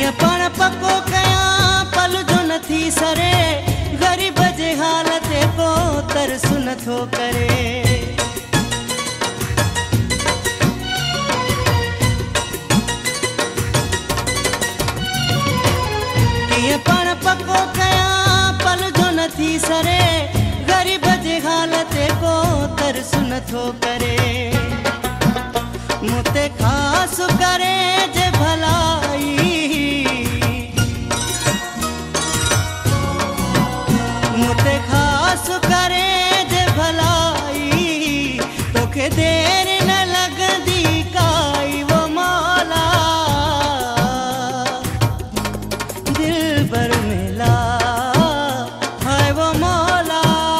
कीअं पाण पको कयां पल जो नथी सरे, ग़रीब जे हालत को तरस नथो करे। कीअं पाण पको कयां पल जो नथी सरे, ग़रीब जे हालत को तरस नथो करे। मुते ख़ास करे जे भलाई, मुते ख़ास करे जे भलाई, तोखे देर न लगंदी काई वो मौला। दिल भर मिला हाय वो मौला,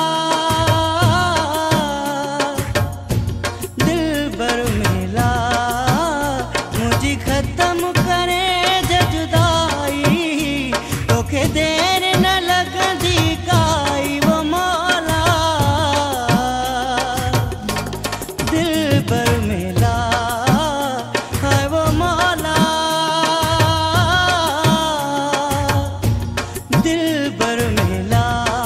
दिल भर मिला मुझी खत्म करे जे जुदाई, तोखे देर न लगंदी काई वो मौला। दिल भर मिला हाय वो मौला, दिल भर मिला।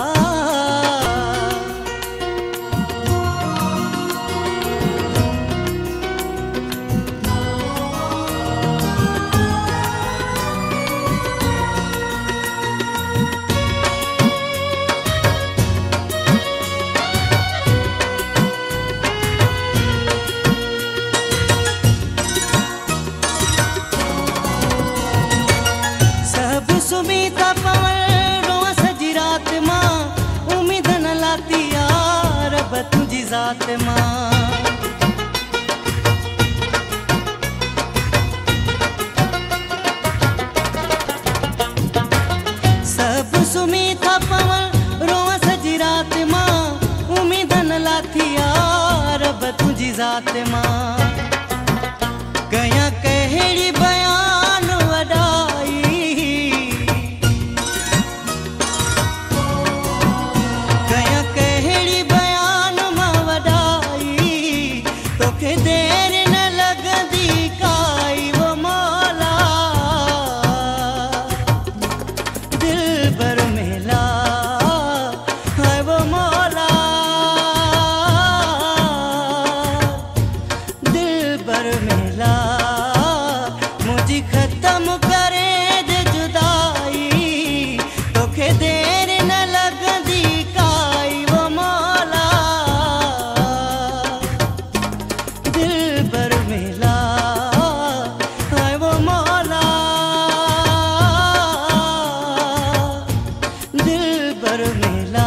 सब सुमीता पवन रोआ सजी रात मां, उम्मीद न लाती यार रब तुझी ज़ात मां। सब सुमीता पवन रोआ सजी रात मां, उम्मीद न लाती यार रब तुझी ज़ात मां। कयां कहिड़ी बयान वॾाई, कयां कहिड़ी बयान मां वॾाई, तोखे देर न लगंदी काई वो मौला। दिल भर मिला हाय वो मौला, दिल भर मिला मुझी खत्म करे जे जुदाई, तोखे देर न लगंदी काई वो मौला। दिल भर मिला हाय वो मौला, दिल भर मिला।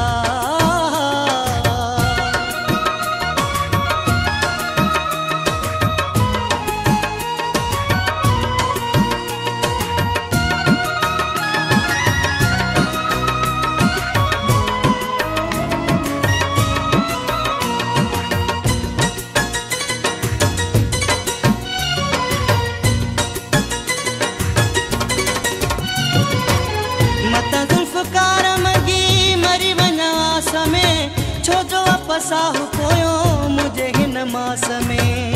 मता ज़ुल्फ़कार मगी मरी वञा आस में, छो जो अपसाहु पोयो मुझे हिन मास में।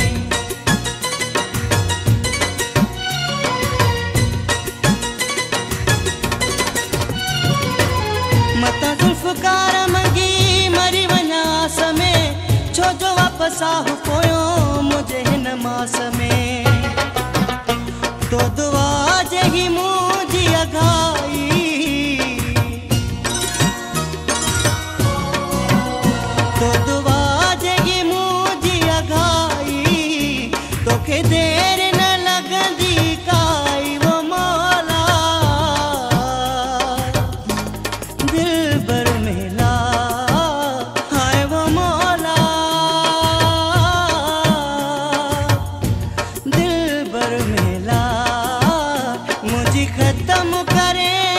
मता ज़ुल्फ़कार मगी मरी वञा आस में, छो जो अपसाहु पोयो मुझे हिन मास में। तो दुआ जेही मुझी अघाई, तो दुआ जेही मुझी अघाई, तोखे देर न लगंदी काई वो मौला। दिल भर मिला हाय वो मौला, दिल भर मिला मुझी खत्म करे